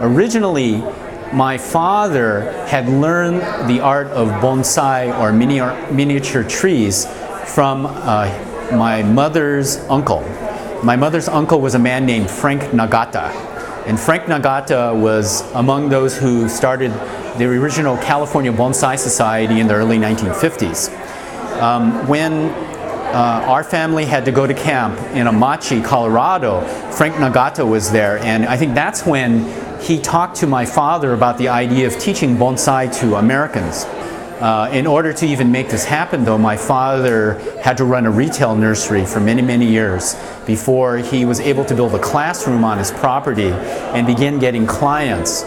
Originally, my father had learned the art of bonsai or miniature trees from my mother's uncle. My mother's uncle was a man named Frank Nagata. And Frank Nagata was among those who started the original California Bonsai Society in the early 1950s. When our family had to go to camp in Amachi, Colorado, Frank Nagata was there, and I think that's when he talked to my father about the idea of teaching bonsai to Americans. In order to even make this happen, though, my father had to run a retail nursery for many, many years before he was able to build a classroom on his property and begin getting clients